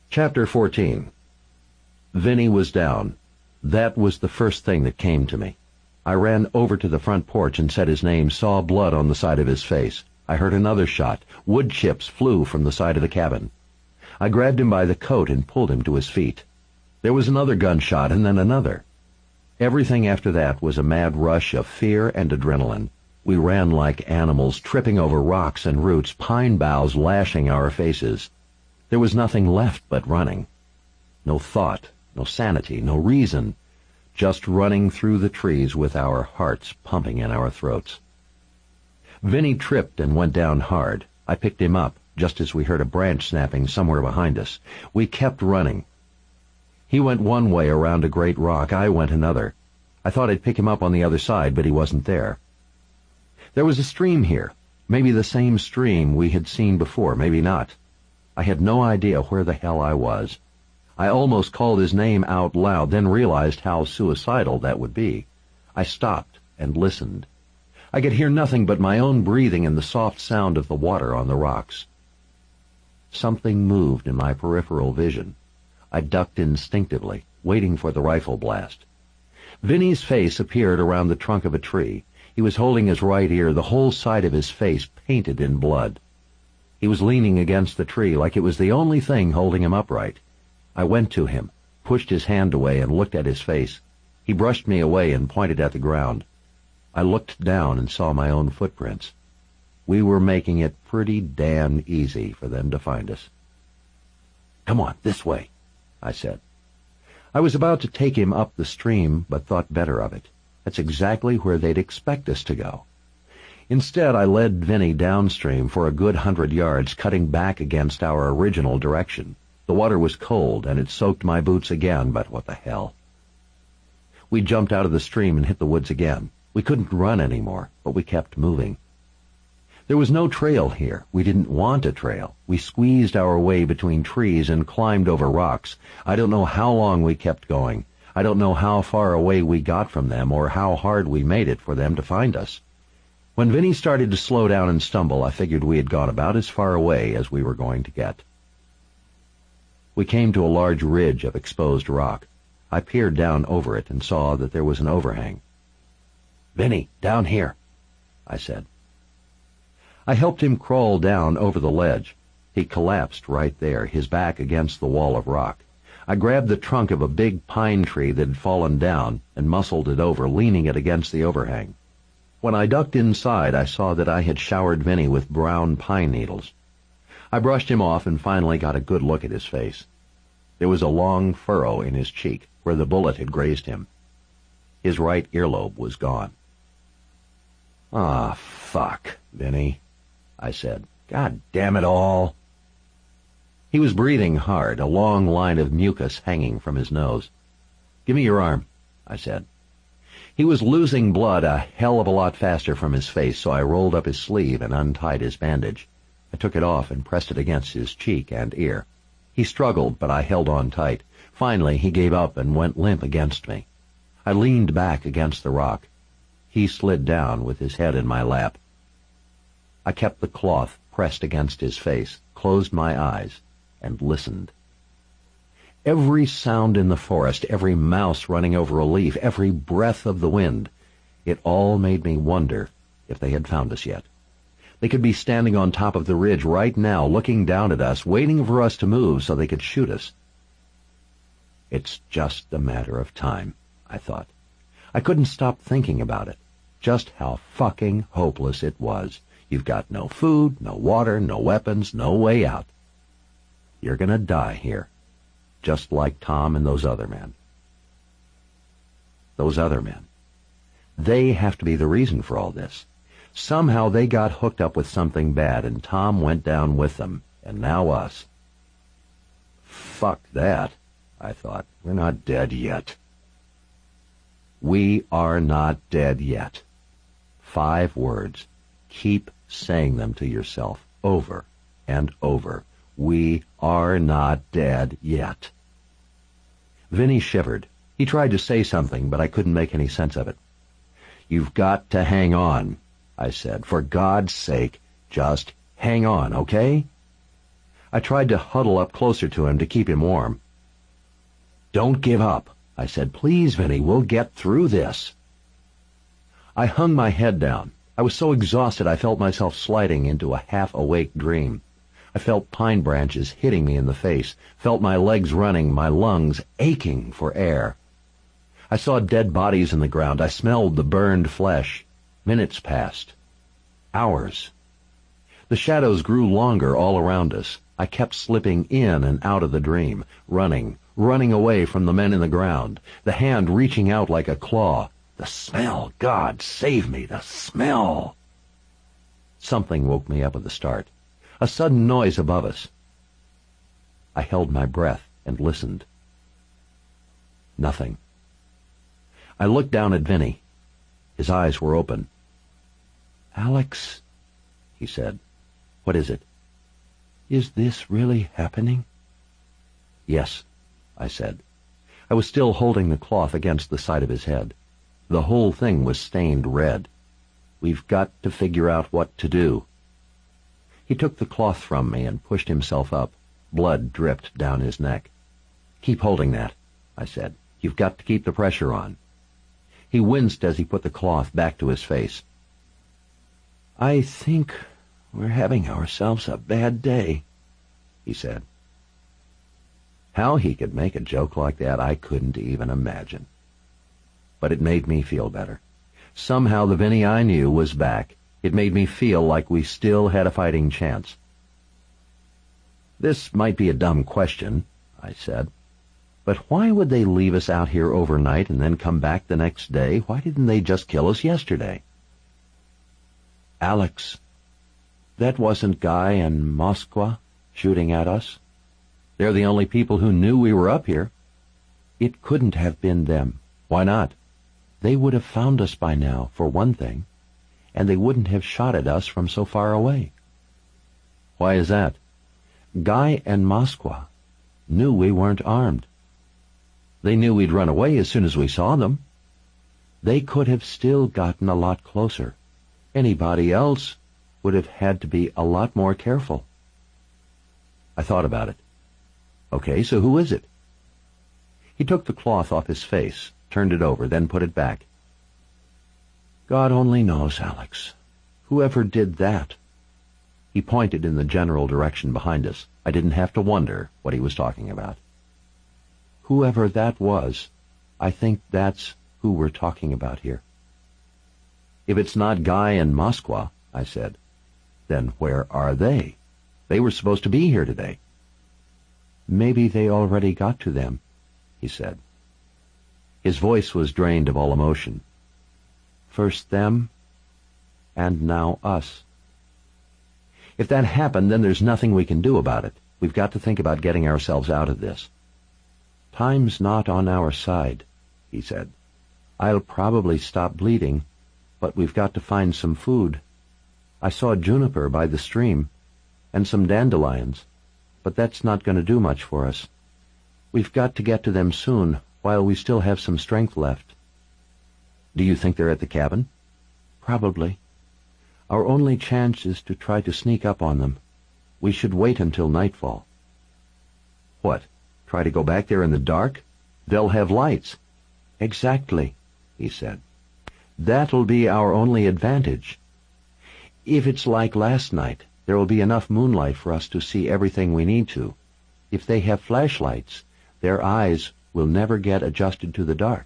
Chapter 14. Vinny was down. That was the first thing that came to me. I ran over to the front porch and said his name, saw blood on the side of his face. I heard another shot. Wood chips flew from the side of the cabin. I grabbed him by the coat and pulled him to his feet. There was another gunshot and then another. Everything after that was a mad rush of fear and adrenaline. We ran like animals, tripping over rocks and roots, pine boughs lashing our faces. There was nothing left but running. No thought, no sanity, no reason. Just running through the trees with our hearts pumping in our throats. Vinny tripped and went down hard. I picked him up, just as we heard a branch snapping somewhere behind us. We kept running. He went one way around a great rock, I went another. I thought I'd pick him up on the other side, but he wasn't there. There was a stream here, maybe the same stream we had seen before, maybe not. I had no idea where the hell I was. I almost called his name out loud, then realized how suicidal that would be. I stopped and listened. I could hear nothing but my own breathing and the soft sound of the water on the rocks. Something moved in my peripheral vision. I ducked instinctively, waiting for the rifle blast. Vinny's face appeared around the trunk of a tree. He was holding his right ear, the whole side of his face painted in blood. He was leaning against the tree like it was the only thing holding him upright. I went to him, pushed his hand away, and looked at his face. He brushed me away and pointed at the ground. I looked down and saw my own footprints. We were making it pretty damn easy for them to find us. "Come on, this way," I said. I was about to take him up the stream, but thought better of it. That's exactly where they'd expect us to go. Instead, I led Vinny downstream for a good 100 yards, cutting back against our original direction. The water was cold, and it soaked my boots again, but what the hell. We jumped out of the stream and hit the woods again. We couldn't run anymore, but we kept moving. There was no trail here. We didn't want a trail. We squeezed our way between trees and climbed over rocks. I don't know how long we kept going. I don't know how far away we got from them or how hard we made it for them to find us. When Vinny started to slow down and stumble, I figured we had gone about as far away as we were going to get. We came to a large ridge of exposed rock. I peered down over it and saw that there was an overhang. "Vinny, down here," I said. I helped him crawl down over the ledge. He collapsed right there, his back against the wall of rock. I grabbed the trunk of a big pine tree that had fallen down and muscled it over, leaning it against the overhang. When I ducked inside, I saw that I had showered Vinny with brown pine needles. I brushed him off and finally got a good look at his face. There was a long furrow in his cheek where the bullet had grazed him. His right earlobe was gone. "Ah, fuck, Vinny," I said. "God damn it all." He was breathing hard, a long line of mucus hanging from his nose. "Give me your arm," I said. He was losing blood a hell of a lot faster from his face, so I rolled up his sleeve and untied his bandage. I took it off and pressed it against his cheek and ear. He struggled, but I held on tight. Finally, he gave up and went limp against me. I leaned back against the rock. He slid down with his head in my lap. I kept the cloth pressed against his face, closed my eyes, and listened. Every sound in the forest, every mouse running over a leaf, every breath of the wind, it all made me wonder if they had found us yet. They could be standing on top of the ridge right now, looking down at us, waiting for us to move so they could shoot us. It's just a matter of time, I thought. I couldn't stop thinking about it. Just how fucking hopeless it was. You've got no food, no water, no weapons, no way out. You're gonna die here, just like Tom and those other men. Those other men. They have to be the reason for all this. Somehow they got hooked up with something bad, and Tom went down with them, and now us. Fuck that, I thought. We're not dead yet. We are not dead yet. 5 words. Keep saying them to yourself over and over. We are not dead yet. Vinny shivered. He tried to say something, but I couldn't make any sense of it. "You've got to hang on," I said. "For God's sake, just hang on, okay?" I tried to huddle up closer to him to keep him warm. "Don't give up," I said. "Please, Vinny, we'll get through this." I hung my head down. I was so exhausted I felt myself sliding into a half-awake dream. I felt pine branches hitting me in the face, felt my legs running, my lungs aching for air. I saw dead bodies in the ground. I smelled the burned flesh. Minutes passed. Hours. The shadows grew longer all around us. I kept slipping in and out of the dream, running away from the men in the ground, the hand reaching out like a claw. The smell! God save me, the smell! Something woke me up at the start. A sudden noise above us. I held my breath and listened. Nothing. I looked down at Vinny. His eyes were open. "Alex," he said. "What is it?" "Is this really happening?" "Yes," I said. I was still holding the cloth against the side of his head. The whole thing was stained red. "We've got to figure out what to do." He took the cloth from me and pushed himself up. Blood dripped down his neck. "Keep holding that," I said. "You've got to keep the pressure on." He winced as he put the cloth back to his face. "I think we're having ourselves a bad day," he said. How he could make a joke like that I couldn't even imagine. But it made me feel better. Somehow the Vinny I knew was back. It made me feel like we still had a fighting chance. "This might be a dumb question," I said, "but why would they leave us out here overnight and then come back the next day? Why didn't they just kill us yesterday?" "Alex, that wasn't Guy and Moskwa shooting at us. They're the only people who knew we were up here. It couldn't have been them." "Why not?" "They would have found us by now, for one thing, and they wouldn't have shot at us from so far away." "Why is that?" "Guy and Moskwa knew we weren't armed. They knew we'd run away as soon as we saw them. They could have still gotten a lot closer. Anybody else would have had to be a lot more careful." I thought about it. "Okay, so who is it?" He took the cloth off his face, turned it over, then put it back. "God only knows, Alex. Whoever did that." He pointed in the general direction behind us. I didn't have to wonder what he was talking about. "Whoever that was, I think that's who we're talking about here." "If it's not Guy and Moskwa," I said, "then where are they? They were supposed to be here today." "Maybe they already got to them," he said. His voice was drained of all emotion. "First them, and now us." "If that happened, then there's nothing we can do about it. We've got to think about getting ourselves out of this." "Time's not on our side," he said. "I'll probably stop bleeding, but we've got to find some food. I saw juniper by the stream, and some dandelions, but that's not going to do much for us. We've got to get to them soon, while we still have some strength left." "Do you think they're at the cabin?" "Probably. Our only chance is to try to sneak up on them. We should wait until nightfall." "What, try to go back there in the dark? They'll have lights." "Exactly," he said. "That'll be our only advantage. If it's like last night, there will be enough moonlight for us to see everything we need to. If they have flashlights, their eyes will never get adjusted to the dark."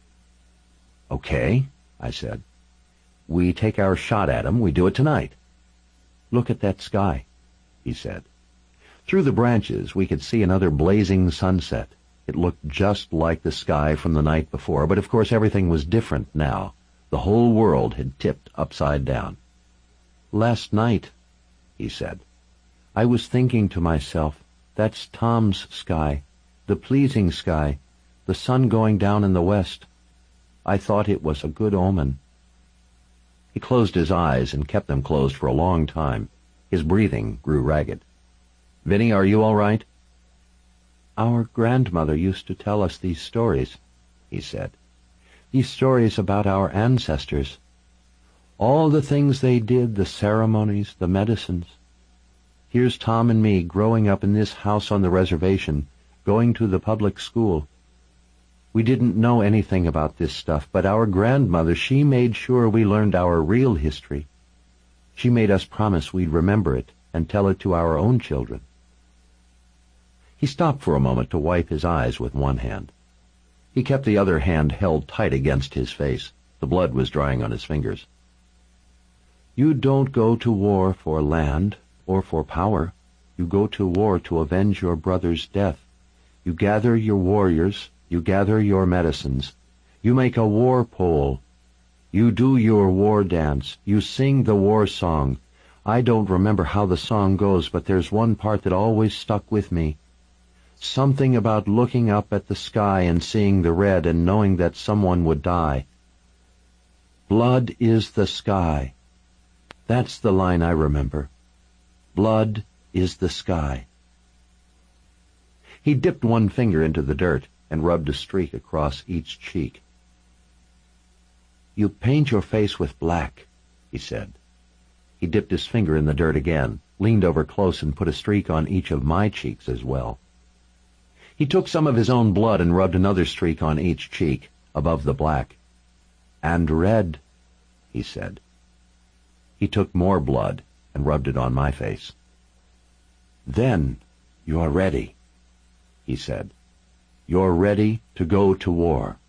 "Okay," I said. "We take our shot at 'em. We do it tonight." "Look at that sky," he said. Through the branches we could see another blazing sunset. It looked just like the sky from the night before, but of course everything was different now. The whole world had tipped upside down. "Last night," he said, "I was thinking to myself, that's Tom's sky, the pleasing sky, the sun going down in the west. I thought it was a good omen." He closed his eyes and kept them closed for a long time. His breathing grew ragged. "Vinny, are you all right?" "Our grandmother used to tell us these stories," he said. "These stories about our ancestors. All the things they did, the ceremonies, the medicines. Here's Tom and me growing up in this house on the reservation, going to the public school. We didn't know anything about this stuff, but our grandmother, she made sure we learned our real history. She made us promise we'd remember it and tell it to our own children. He stopped for a moment to wipe his eyes with one hand. He kept the other hand held tight against his face. The blood was drying on his fingers. You don't go to war for land or for power. You go to war to avenge your brother's death. You gather your warriors. You gather your medicines. You make a war pole. You do your war dance. You sing the war song. I don't remember how the song goes, but there's one part that always stuck with me. Something about looking up at the sky and seeing the red and knowing that someone would die. Blood is the sky. That's the line I remember. Blood is the sky. He dipped one finger into the dirt and rubbed a streak across each cheek. You paint your face with black, he said. He dipped his finger in the dirt again, leaned over close and put a streak on each of my cheeks as well. He took some of his own blood and rubbed another streak on each cheek, above the black. And red, he said. He took more blood and rubbed it on my face. Then you're ready, he said. You're ready to go to war.